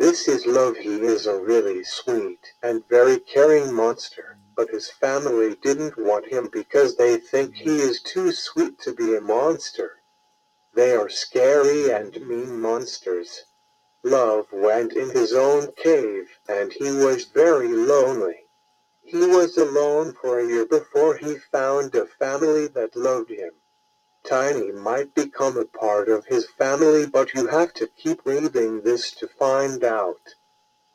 This is Love. He is a really sweet and very caring monster, but his family didn't want him because they think he is too sweet to be a monster. They are scary and mean monsters. Love went in his own cave, and he was very lonely. He was alone for a year before he found a family that loved him. Tiny might become a part of his family, but you have to keep reading this to find out.